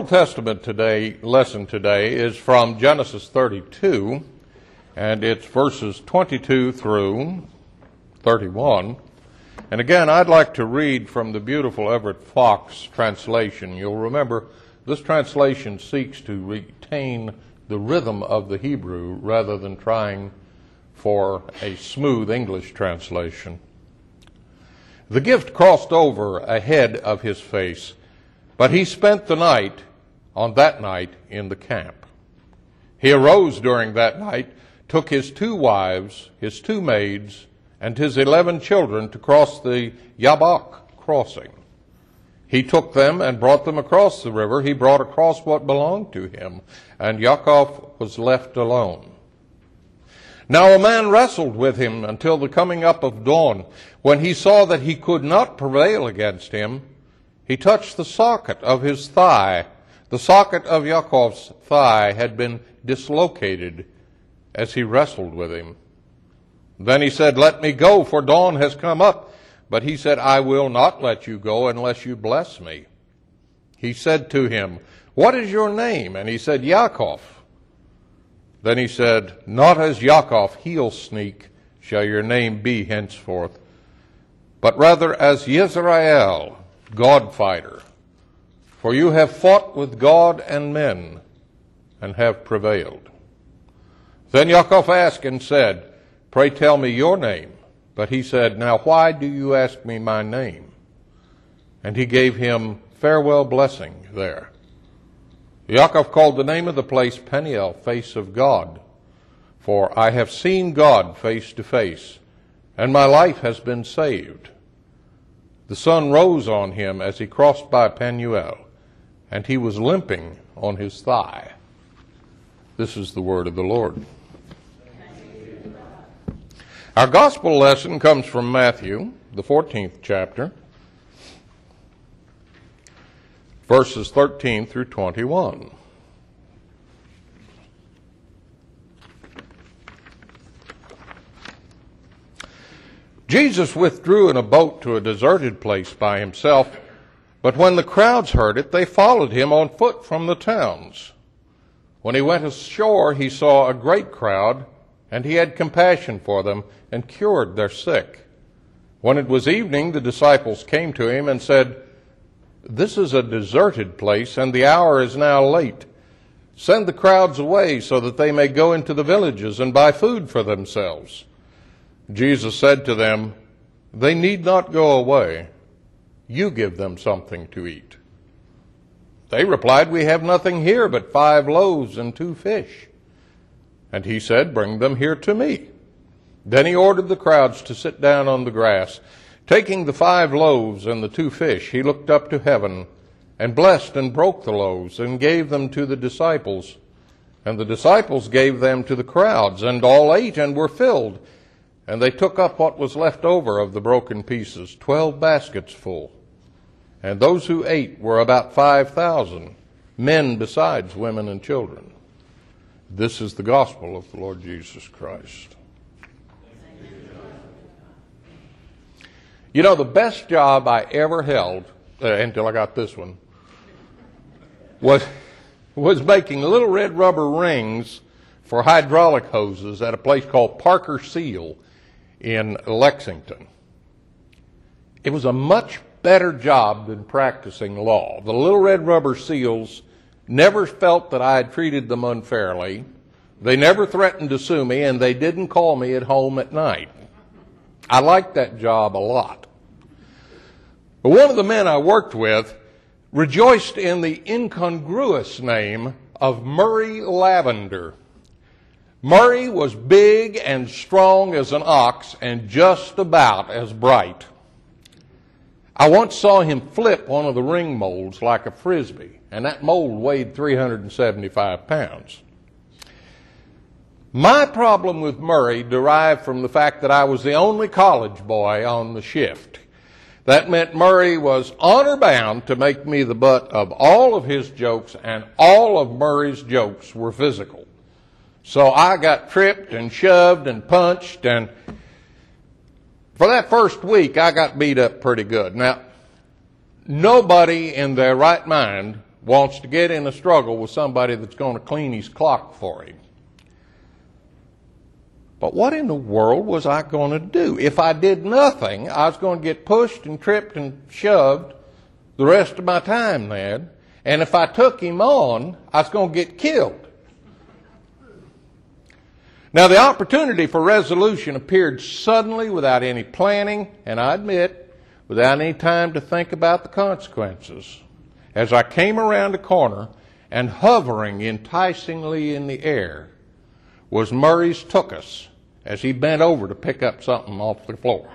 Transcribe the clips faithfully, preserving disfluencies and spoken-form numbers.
Old Testament today lesson today is from Genesis thirty-two, and it's verses twenty-two through thirty-one. And again, I'd like to read from the beautiful Everett Fox translation. You'll remember this translation seeks to retain the rhythm of the Hebrew rather than trying for a smooth English translation. The gift crossed over ahead of his face, but he spent the night, on that night, in the camp. He arose during that night, took his two wives, his two maids, and his eleven children to cross the Yabok crossing. He took them and brought them across the river. He brought across what belonged to him, and Yaakov was left alone. Now a man wrestled with him until the coming up of dawn. When he saw that he could not prevail against him, he touched the socket of his thigh. The socket of Yaakov's thigh had been dislocated as he wrestled with him. Then he said, "Let me go, for dawn has come up." But he said, "I will not let you go unless you bless me." He said to him, "What is your name?" And he said, "Yaakov." Then he said, "Not as Yaakov, heel sneak, shall your name be henceforth, but rather as Yisrael, God fighter. For you have fought with God and men, and have prevailed." Then Yaakov asked and said, "Pray tell me your name." But he said, "Now why do you ask me my name?" And he gave him farewell blessing there. Yaakov called the name of the place Peniel, face of God. For I have seen God face to face, and my life has been saved. The sun rose on him as he crossed by Penuel, and he was limping on his thigh. This is the word of the Lord. Our gospel lesson comes from Matthew, the fourteenth chapter, verses thirteen through twenty-one. Jesus withdrew in a boat to a deserted place by himself, but when the crowds heard it, they followed him on foot from the towns. When he went ashore, he saw a great crowd, and he had compassion for them and cured their sick. When it was evening, the disciples came to him and said, "This is a deserted place, and the hour is now late. Send the crowds away so that they may go into the villages and buy food for themselves." Jesus said to them, "They need not go away. You give them something to eat." They replied, "We have nothing here but five loaves and two fish." And he said, "Bring them here to me." Then he ordered the crowds to sit down on the grass. Taking the five loaves and the two fish, he looked up to heaven and blessed and broke the loaves and gave them to the disciples. And the disciples gave them to the crowds, and all ate and were filled. And they took up what was left over of the broken pieces, twelve baskets full. And those who ate were about five thousand, men besides women and children. This is the gospel of the Lord Jesus Christ. You know, the best job I ever held, uh, until I got this one, was, was making little red rubber rings for hydraulic hoses at a place called Parker Seal in Lexington. It was a much better job than practicing law. The little red rubber seals never felt that I had treated them unfairly. They never threatened to sue me, and they didn't call me at home at night. I liked that job a lot. But one of the men I worked with rejoiced in the incongruous name of Murray Lavender. Murray was big and strong as an ox and just about as bright. I once saw him flip one of the ring molds like a frisbee, and that mold weighed three hundred seventy-five pounds. My problem with Murray derived from the fact that I was the only college boy on the shift. That meant Murray was honor bound to make me the butt of all of his jokes, and all of Murray's jokes were physical. So I got tripped and shoved and punched, and for that first week I got beat up pretty good. Now, nobody in their right mind wants to get in a struggle with somebody that's going to clean his clock for him. But what in the world was I going to do? If I did nothing, I was going to get pushed and tripped and shoved the rest of my time then. And if I took him on, I was going to get killed. Now, the opportunity for resolution appeared suddenly without any planning, and I admit, without any time to think about the consequences. As I came around the corner and hovering enticingly in the air was Murray's tuchus as he bent over to pick up something off the floor.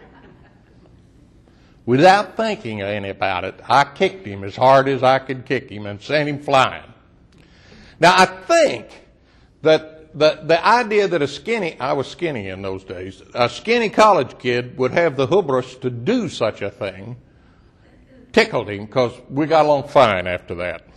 Without thinking any about it, I kicked him as hard as I could kick him and sent him flying. Now, I think that the, the idea that a skinny, I was skinny in those days, a skinny college kid would have the hubris to do such a thing tickled him, because we got along fine after that.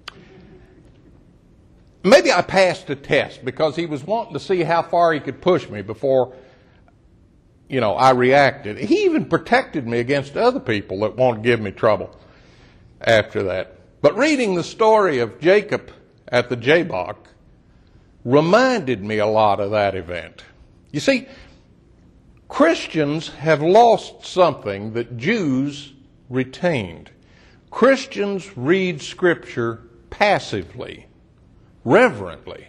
Maybe I passed a test because he was wanting to see how far he could push me before, you know, I reacted. He even protected me against other people that won't give me trouble after that. But reading the story of Jacob at the Jabbok reminded me a lot of that event. You see, Christians have lost something that Jews retained. Christians read Scripture passively, reverently.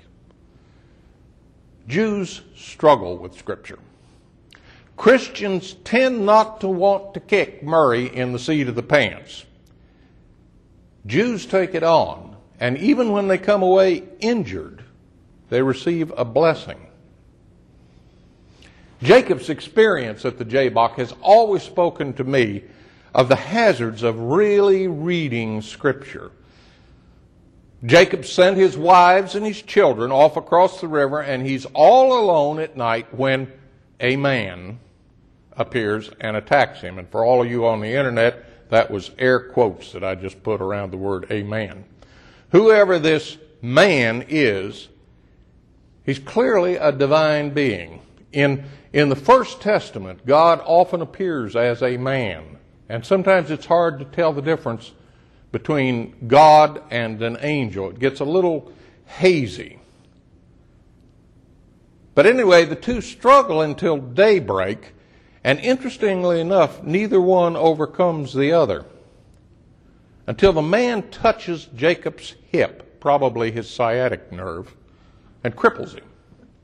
Jews struggle with Scripture. Christians tend not to want to kick Murray in the seat of the pants. Jews take it on, and even when they come away injured, they receive a blessing. Jacob's experience at the Jabbok has always spoken to me of the hazards of really reading Scripture. Jacob sent his wives and his children off across the river, and he's all alone at night when a man appears and attacks him. And for all of you on the internet, that was air quotes that I just put around the word a man. Whoever this man is, he's clearly a divine being. In, in the First Testament, God often appears as a man. And sometimes it's hard to tell the difference between God and an angel. It gets a little hazy. But anyway, the two struggle until daybreak, and interestingly enough, neither one overcomes the other. Until the man touches Jacob's hip, probably his sciatic nerve, and cripples him.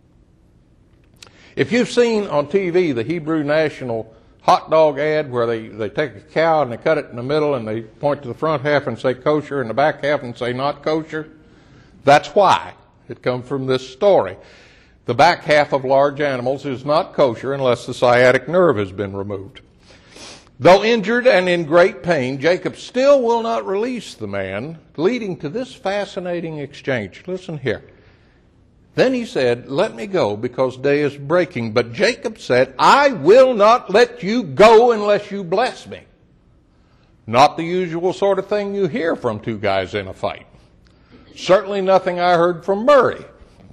If you've seen on T V the Hebrew National hot dog ad where they, they take a cow and they cut it in the middle and they point to the front half and say kosher and the back half and say not kosher, that's why. It comes from this story. The back half of large animals is not kosher unless the sciatic nerve has been removed. Though injured and in great pain, Jacob still will not release the man, leading to this fascinating exchange. Listen here. Then he said, "Let me go, because day is breaking." But Jacob said, "I will not let you go unless you bless me." Not the usual sort of thing you hear from two guys in a fight. Certainly nothing I heard from Murray.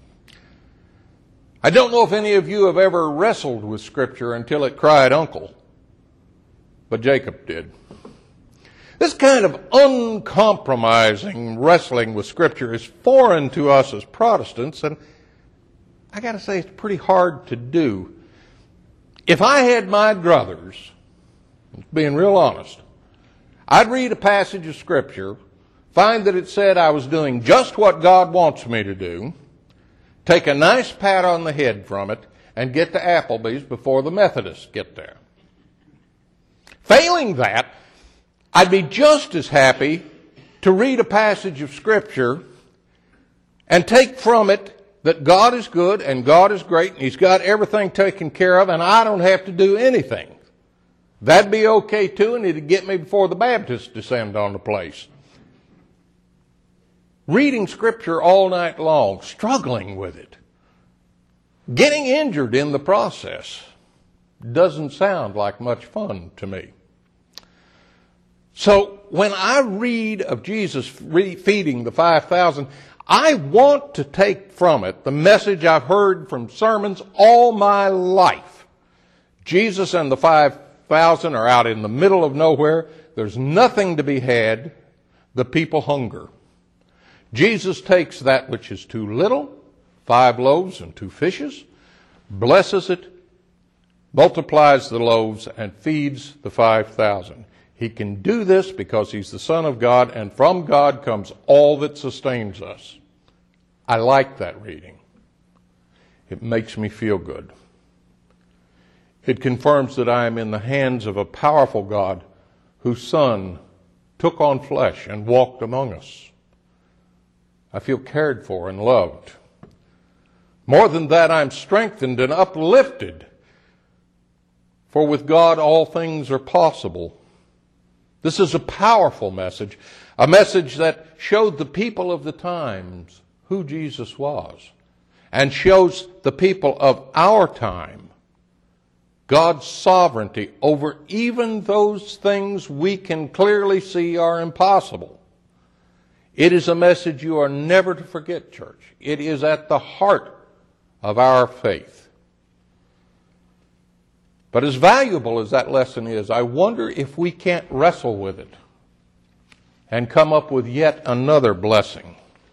I don't know if any of you have ever wrestled with Scripture until it cried uncle, but Jacob did. This kind of uncompromising wrestling with Scripture is foreign to us as Protestants, and I got to say it's pretty hard to do. If I had my druthers, being real honest, I'd read a passage of Scripture, find that it said I was doing just what God wants me to do, take a nice pat on the head from it, and get to Applebee's before the Methodists get there. Failing that, I'd be just as happy to read a passage of Scripture and take from it that God is good and God is great and He's got everything taken care of and I don't have to do anything. That'd be okay too, and it'd get me before the Baptists descend on the place. Reading Scripture all night long, struggling with it, getting injured in the process, doesn't sound like much fun to me. So when I read of Jesus feeding the five thousand, I want to take from it the message I've heard from sermons all my life. Jesus and the five thousand are out in the middle of nowhere. There's nothing to be had. the people hunger. Jesus takes that which is too little, five loaves and two fishes, blesses it, multiplies the loaves, and feeds the five thousand. He can do this because he's the Son of God, and from God comes all that sustains us. I like that reading. It makes me feel good. It confirms that I am in the hands of a powerful God whose Son took on flesh and walked among us. I feel cared for and loved. More than that, I'm strengthened and uplifted. For with God all things are possible. This is a powerful message, a message that showed the people of the times who Jesus was, and shows the people of our time God's sovereignty over even those things we can clearly see are impossible. It is a message you are never to forget, church. It is at the heart of our faith. But as valuable as that lesson is, I wonder if we can't wrestle with it and come up with yet another blessing.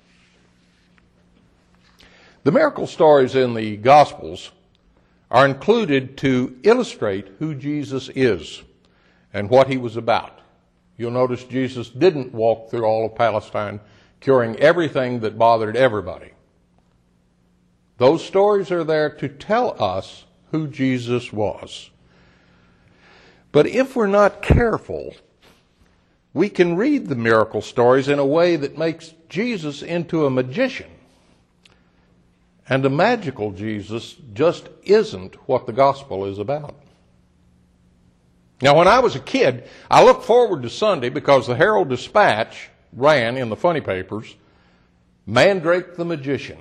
The miracle stories in the Gospels are included to illustrate who Jesus is and what he was about. You'll notice Jesus didn't walk through all of Palestine curing everything that bothered everybody. Those stories are there to tell us who Jesus was. But if we're not careful, we can read the miracle stories in a way that makes Jesus into a magician. And a magical Jesus just isn't what the gospel is about. Now, when I was a kid, I looked forward to Sunday because the Herald Dispatch ran in the funny papers, Mandrake the Magician.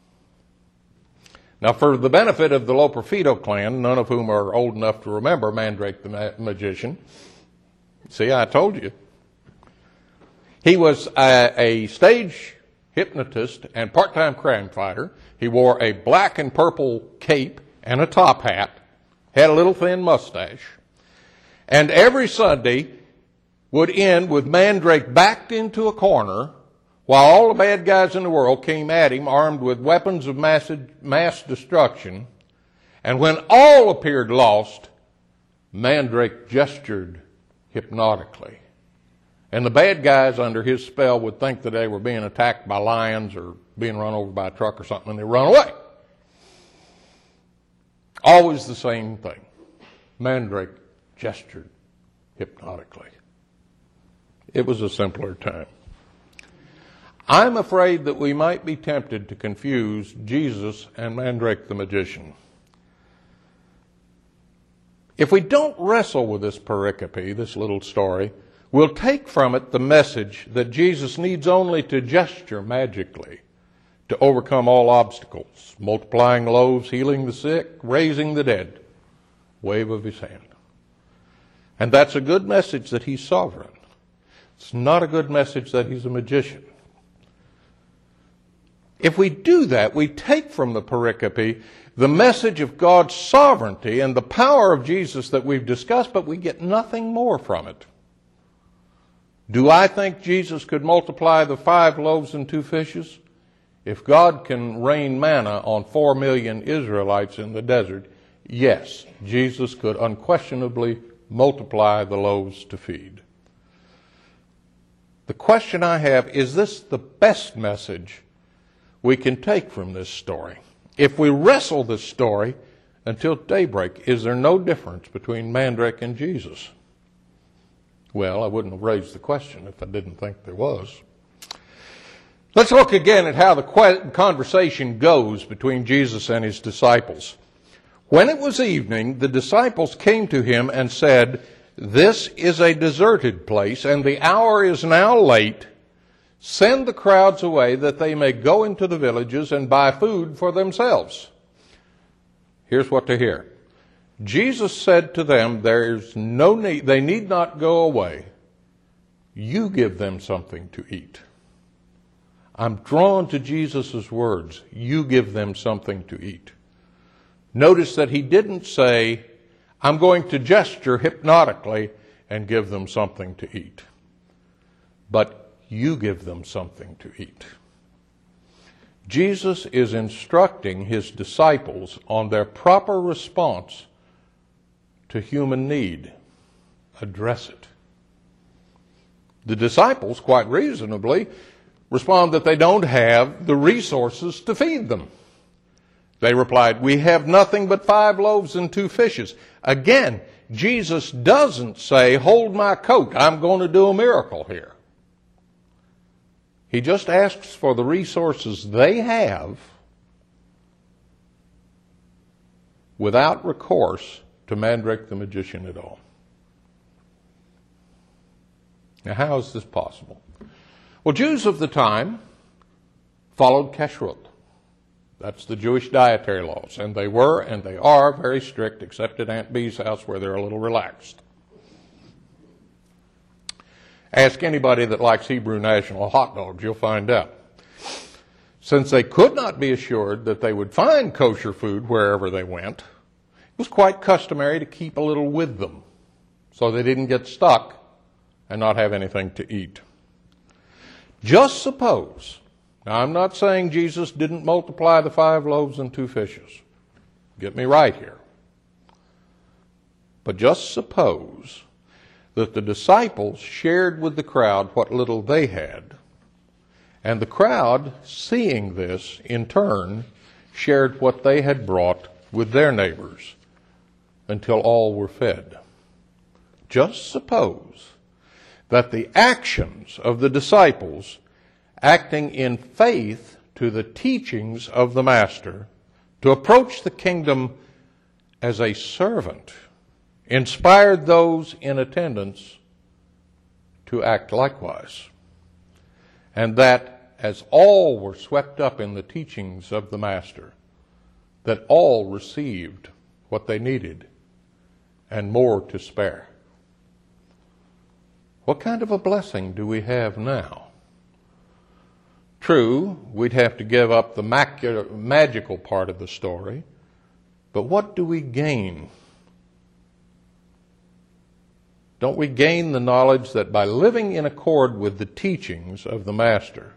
Now, for the benefit of the Loperfido clan, none of whom are old enough to remember Mandrake the Ma- Magician, see, I told you. He was a, a stage hypnotist and part-time crime fighter. He wore a black and purple cape and a top hat, had a little thin mustache, and every Sunday would end with Mandrake backed into a corner while all the bad guys in the world came at him armed with weapons of mass, mass destruction. And when all appeared lost, Mandrake gestured hypnotically. And the bad guys under his spell would think that they were being attacked by lions or being run over by a truck or something, and they'd run away. Always the same thing. Mandrake gestured hypnotically. It was a simpler time. I'm afraid that we might be tempted to confuse Jesus and Mandrake the Magician. If we don't wrestle with this pericope, this little story, we'll take from it the message that Jesus needs only to gesture magically to overcome all obstacles, multiplying loaves, healing the sick, raising the dead, wave of his hand. And that's a good message that he's sovereign. It's not a good message that he's a magician. If we do that, we take from the pericope the message of God's sovereignty and the power of Jesus that we've discussed, but we get nothing more from it. Do I think Jesus could multiply the five loaves and two fishes? If God can rain manna on four million Israelites in the desert, yes, Jesus could unquestionably multiply the loaves to feed. The question I have, is this the best message we can take from this story? If we wrestle this story until daybreak, is there no difference between Mandrake and Jesus? Well, I wouldn't have raised the question if I didn't think there was. Let's look again at how the conversation goes between Jesus and his disciples. When it was evening, the disciples came to him and said, "This is a deserted place, and the hour is now late. Send the crowds away that they may go into the villages and buy food for themselves." Here's what to hear. Jesus said to them, "There's no need, they need not go away. You give them something to eat." I'm drawn to Jesus' words, "You give them something to eat." Notice that he didn't say, "I'm going to gesture hypnotically and give them something to eat." But you give them something to eat. Jesus is instructing his disciples on their proper response to human need. Address it. The disciples, quite reasonably, respond that they don't have the resources to feed them. They replied, "We have nothing but five loaves and two fishes." Again, Jesus doesn't say, "Hold my coat, I'm going to do a miracle here." He just asks for the resources they have without recourse to Mandrake the magician at all. Now, how is this possible? Well, Jews of the time followed kashrut. That's the Jewish dietary laws. And they were and they are very strict, except at Aunt Bee's house where they're a little relaxed. Ask anybody that likes Hebrew National hot dogs, you'll find out. Since they could not be assured that they would find kosher food wherever they went, it was quite customary to keep a little with them so they didn't get stuck and not have anything to eat. Just suppose, now I'm not saying Jesus didn't multiply the five loaves and two fishes. Get me right here. But just suppose that the disciples shared with the crowd what little they had, and the crowd, seeing this, in turn, shared what they had brought with their neighbors until all were fed. Just suppose that the actions of the disciples, acting in faith to the teachings of the Master, to approach the kingdom as a servant, inspired those in attendance to act likewise. And that as all were swept up in the teachings of the Master, that all received what they needed and more to spare. What kind of a blessing do we have now? True, we'd have to give up the magical part of the story, but what do we gain? Don't we gain the knowledge that by living in accord with the teachings of the Master,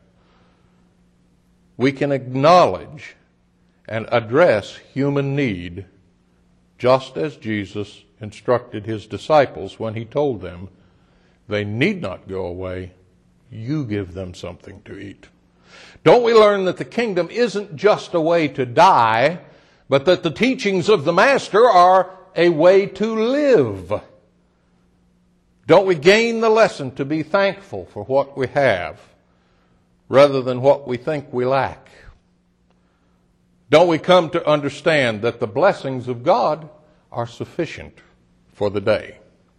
we can acknowledge and address human need just as Jesus instructed his disciples when he told them they need not go away, you give them something to eat. Don't we learn that the kingdom isn't just a way to die, but that the teachings of the Master are a way to live? Don't we gain the lesson to be thankful for what we have rather than what we think we lack? Don't we come to understand that the blessings of God are sufficient for the day?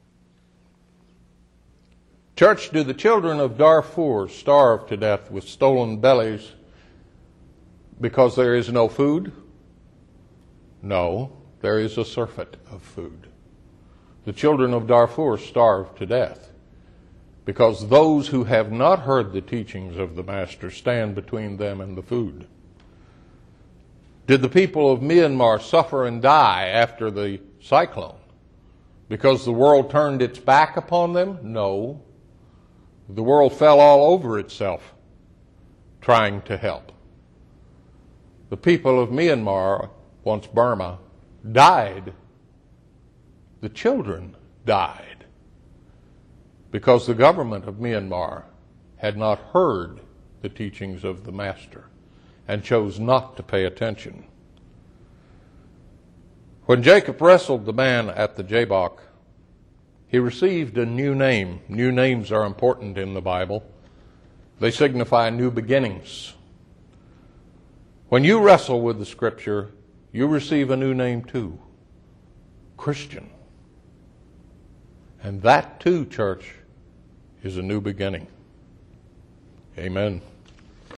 Church, do the children of Darfur starve to death with stolen bellies because there is no food? No, there is a surfeit of food. The children of Darfur starve to death because those who have not heard the teachings of the Master stand between them and the food. Did the people of Myanmar suffer and die after the cyclone because the world turned its back upon them? No. The world fell all over itself trying to help. The people of Myanmar, once Burma, died. The children died because the government of Myanmar had not heard the teachings of the Master and chose not to pay attention. When Jacob wrestled the man at the Jabbok, he received a new name. New names are important in the Bible. They signify new beginnings. When you wrestle with the Scripture, you receive a new name too, Christian. And that too, church, is a new beginning. Amen.